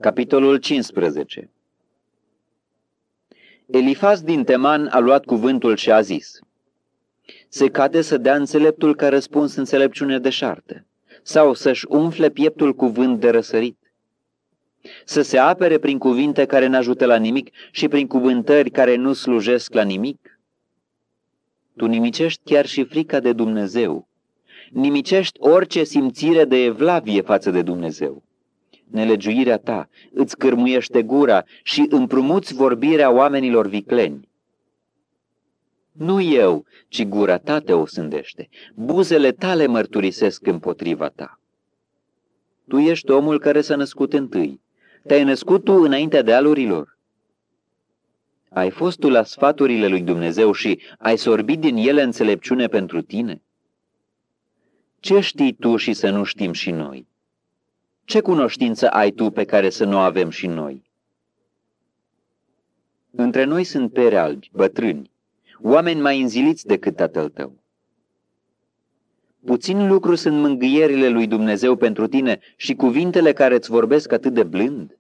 Capitolul 15. Elifaz din Teman a luat cuvântul și a zis: se cade să dea înțeleptul ca răspuns înțelepciune deșartă, sau să-și umfle pieptul cu vânt de răsărit? Să se apere prin cuvinte care n-ajută la nimic și prin cuvântări care nu slujesc la nimic? Tu nimicești chiar și frica de Dumnezeu, nimicești orice simțire de evlavie față de Dumnezeu. Nelegiuirea ta îți cârmuiește gura și împrumuți vorbirea oamenilor vicleni. Nu eu, ci gura ta te osândește, buzele tale mărturisesc împotriva ta. Tu ești omul care s-a născut întâi, te-ai născut tu înaintea dealurilor. Ai fost tu la sfaturile lui Dumnezeu și ai sorbit din ele înțelepciune pentru tine? Ce știi tu și să nu știm și noi? Ce cunoștință ai tu pe care să nu avem și noi? Între noi sunt pere albi, bătrâni, oameni mai înziliți decât tatăl tău. Puțin lucru sunt mângâierile lui Dumnezeu pentru tine și cuvintele care îți vorbesc atât de blând?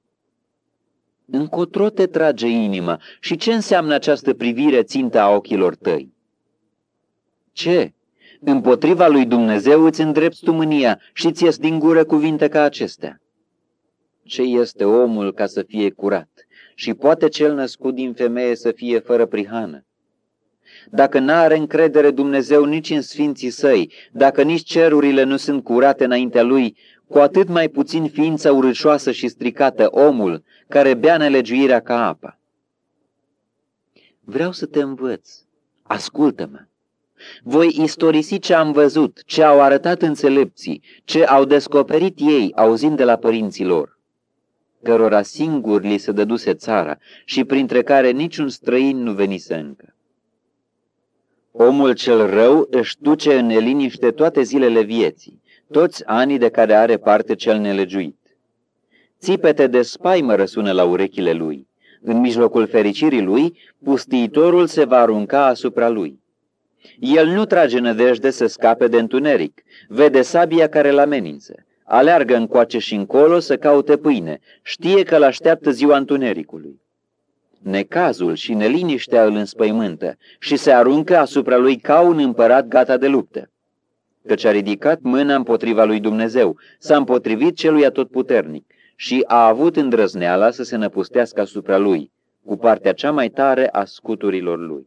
Încotro te trage inima și ce înseamnă această privire țintă a ochilor tăi? Ce? Împotriva lui Dumnezeu îți îndrepți tu mânia și ți ies din gură cuvinte ca acestea. Ce este omul ca să fie curat și poate cel născut din femeie să fie fără prihană? Dacă n-are încredere Dumnezeu nici în sfinții săi, dacă nici cerurile nu sunt curate înaintea lui, cu atât mai puțin ființa urâșoasă și stricată, omul care bea nelegiuirea ca apa. Vreau să te învăț, ascultă-mă. Voi istorisi ce am văzut, ce au arătat înțelepții, ce au descoperit ei auzind de la părinții lor, cărora singuri li se dăduse țara și printre care niciun străin nu venise încă. Omul cel rău își duce în neliniște toate zilele vieții, toți anii de care are parte cel nelegiuit. Țipete de spaimă răsună la urechile lui. În mijlocul fericirii lui, pustiitorul se va arunca asupra lui. El nu trage nădejde să scape de întuneric, vede sabia care îl amenință, aleargă încoace și încolo să caute pâine, știe că l-așteaptă ziua întunericului. Necazul și neliniștea îl înspăimântă și se aruncă asupra lui ca un împărat gata de luptă, căci a ridicat mâna împotriva lui Dumnezeu, s-a împotrivit celui atotputernic și a avut îndrăzneala să se năpustească asupra lui, cu partea cea mai tare a scuturilor lui.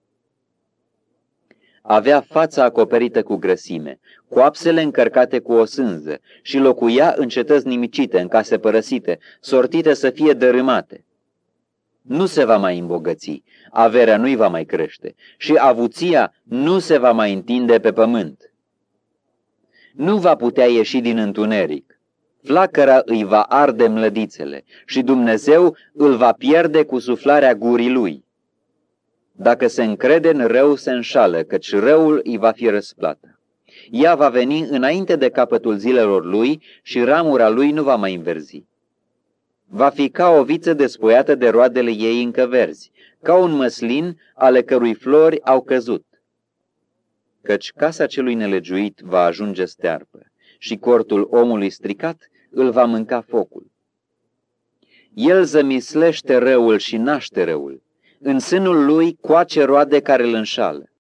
Avea fața acoperită cu grăsime, coapsele încărcate cu o sânză și locuia în cetăți nimicite, în case părăsite, sortite să fie dărâmate. Nu se va mai îmbogăți, averea nu-i va mai crește și avuția nu se va mai întinde pe pământ. Nu va putea ieși din întuneric, flacăra îi va arde mlădițele și Dumnezeu îl va pierde cu suflarea gurii lui. Dacă se încrede în rău, se înșală, căci răul îi va fi răsplată. Ea va veni înainte de capătul zilelor lui și ramura lui nu va mai înverzi. Va fi ca o viță despuiată de roadele ei încă verzi, ca un măslin ale cărui flori au căzut. Căci casa celui nelegiuit va ajunge stearpă și cortul omului stricat îl va mânca focul. El zămislește răul și naște răul. În sânul lui coace roade care îl înșală.